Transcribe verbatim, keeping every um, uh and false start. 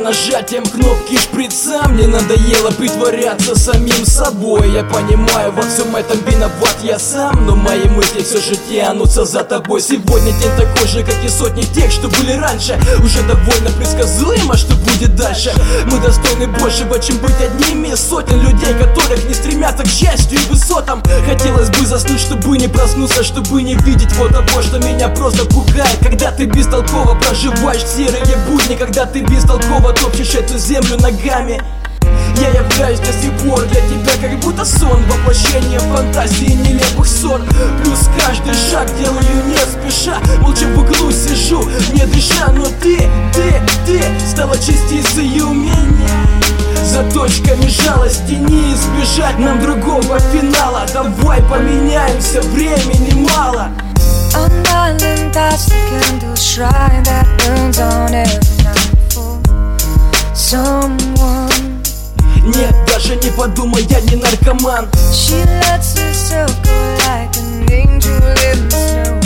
нажатием кнопки шприца. Мне надоело притворяться самим собой. Я понимаю, во всем этом виноват я сам, но мои мысли все же тянутся за тобой. Сегодня день такой же, как и сотни тех, что были раньше. Уже довольно предсказуемо, что будет дальше. Мы достойны большего, чем быть одними из сотен людей, которых не стремятся к счастью и высотам. Хотелось бы заснуть, чтобы не проснуться, чтобы не видеть вот того, что меня просто пугает. Когда ты бестолково проживаешь серые будни, когда ты бестолково топчешь эту землю ногами. Я являюсь до сих пор для тебя как будто сон, воплощение фантазии нелепых ссор. Плюс каждый шаг делаю не спеша, молча в углу сижу, не дыша. Но ты, ты, ты стала частицей у меня. За точками жалости не избежать нам другого финала. Давай поменяемся, времени мало. Undying thoughts, the candle shrine that burns on every night for someone. Нет, даже не подумай, я не наркоман. She lets herself go like an angel in the snow.